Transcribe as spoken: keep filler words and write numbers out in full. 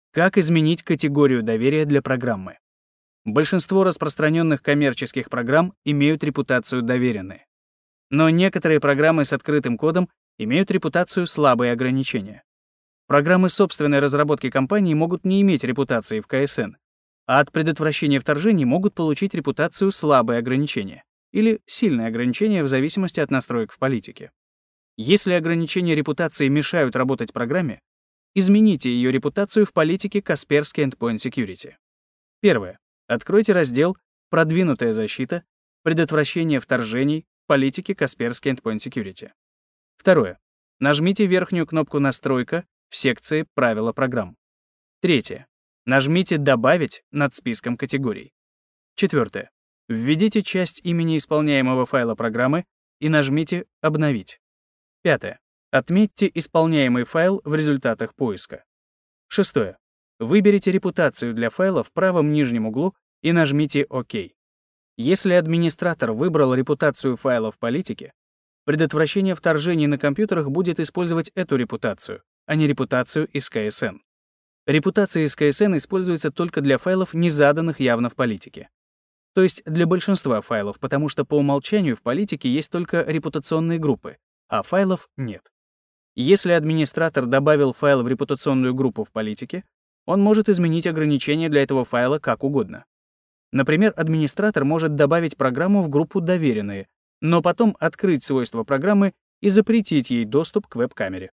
Как изменить категорию доверия для программы? Большинство распространенных коммерческих программ имеют репутацию доверенные. Но некоторые программы с открытым кодом имеют репутацию слабые ограничения. Программы собственной разработки компании могут не иметь репутации в ка эс эн, а от предотвращения вторжений могут получить репутацию слабые ограничения или сильные ограничения в зависимости от настроек в политике. Если ограничения репутации мешают работать программе, измените ее репутацию в политике Kaspersky Endpoint Security. Первое. Откройте раздел «Продвинутая защита. Предотвращение вторжений» в политике Kaspersky Endpoint Security. Второе. Нажмите верхнюю кнопку «Настройка» в секции «Правила программ». Третье. Нажмите «Добавить» над списком категорий. Четвертое. Введите часть имени исполняемого файла программы и нажмите «Обновить». Пятое. Отметьте исполняемый файл в результатах поиска. Шестое. Выберите репутацию для файла в правом нижнем углу и нажмите «Ок». Если администратор выбрал репутацию файла в политике, предотвращение вторжений на компьютерах будет использовать эту репутацию, а не репутацию из ка эс эн. Репутация из ка эс эн используется только для файлов, не заданных явно в политике. То есть для большинства файлов, потому что по умолчанию в политике есть только репутационные группы, а файлов нет. Если администратор добавил файл в репутационную группу в политике, он может изменить ограничения для этого файла как угодно. Например, администратор может добавить программу в группу «Доверенные», но потом открыть свойства программы и запретить ей доступ к веб-камере.